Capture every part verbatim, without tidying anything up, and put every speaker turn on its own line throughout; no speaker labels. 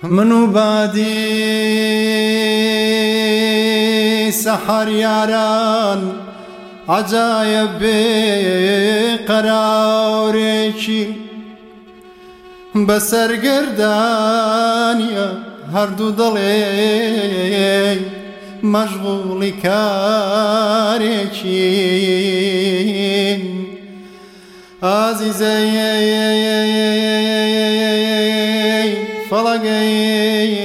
من و بادی سحر یاران عجایب بێقەراورێکی بەسەرگەردانیە هەردوو دڵێ مەشغوڵی کارێکین ئازیزەی فەڵەگەی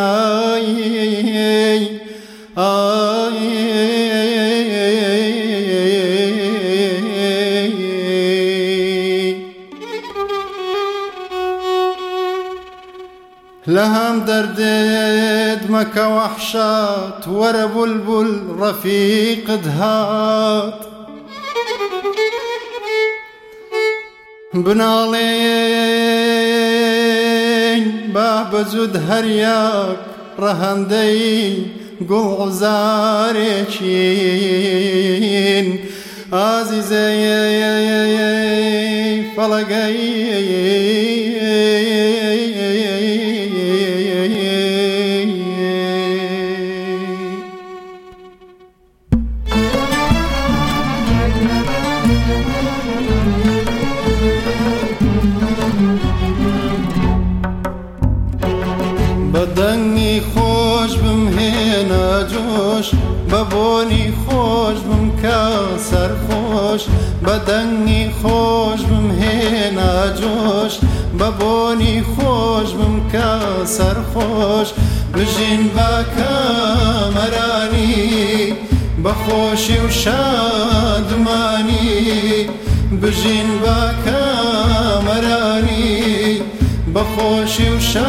لهم دردد مكة وحشات ورا بلبل رفيق دهات بنالين باب زود هرياك رهندي قل عزاريكين عزيزي فلقي بدني خوش بمهنا جوش ببوني خوش بمكاسر خوش بدني خوش بمهنا جوش ببوني خوش بمكاسر خوش بجين باكامراني بخوشي وشادماني بجين باكامراني بخوشي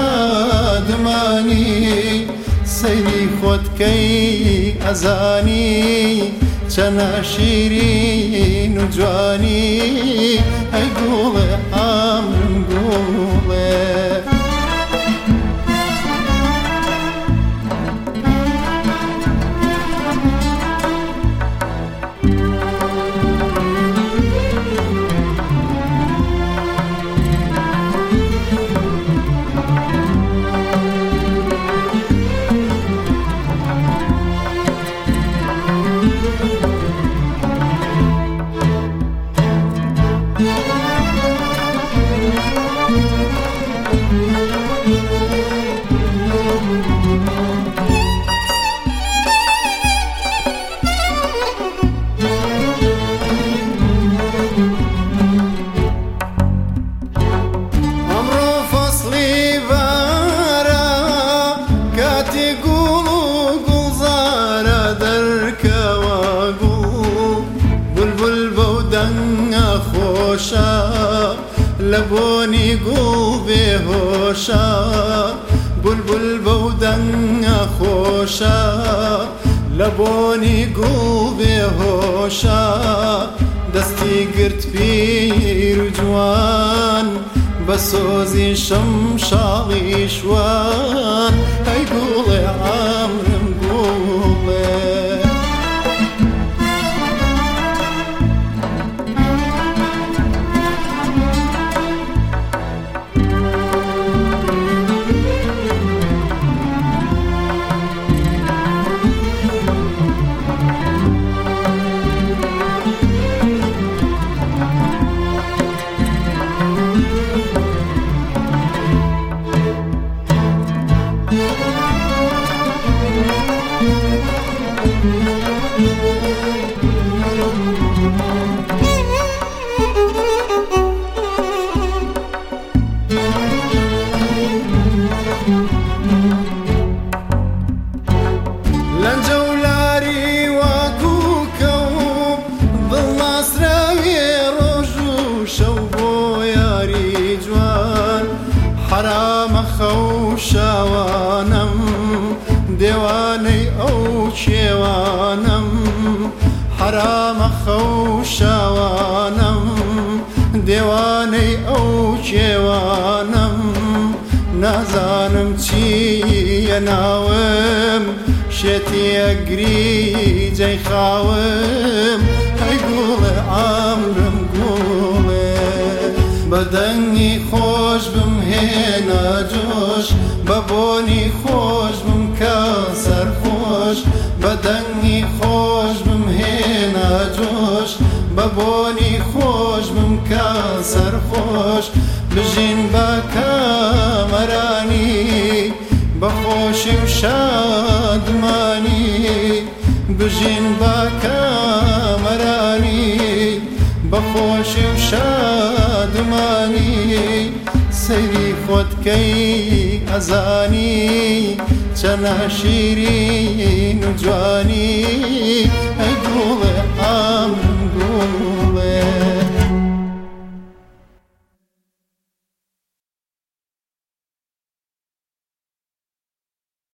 وشادماني سيري خودكي أزاني چنا شيرين وجواني أي قولي عمرم قولي لبوني قلبي هوشا بلبل بودن خوشا لبوني قلبي هوشا دستي قرت بير جوان بسوزي شمشاغي شوان هاي قولي عمرم قولي حرام خوشوانم ديواني او شوانم حرام خوشوانم ديواني او شوانم نازانم چي يناوم شتي اقري جاي خاوم هاي قولي عمرم قولي بدني خوش بمهنا جوش بب بۆنی خۆش بم کە سەرخۆش بە دەنگی خۆش بم هێنا جۆش بە بۆنی خۆش بم کە سەرخۆش بژین بە کامەرانی بە خۆشی و شادمانی بژین بە کامەرانی بە خۆشی و شادمانی سەیری خۆتکەی ئەزانی چەنە شیرین و جوانی ئەی گوڵێ ئام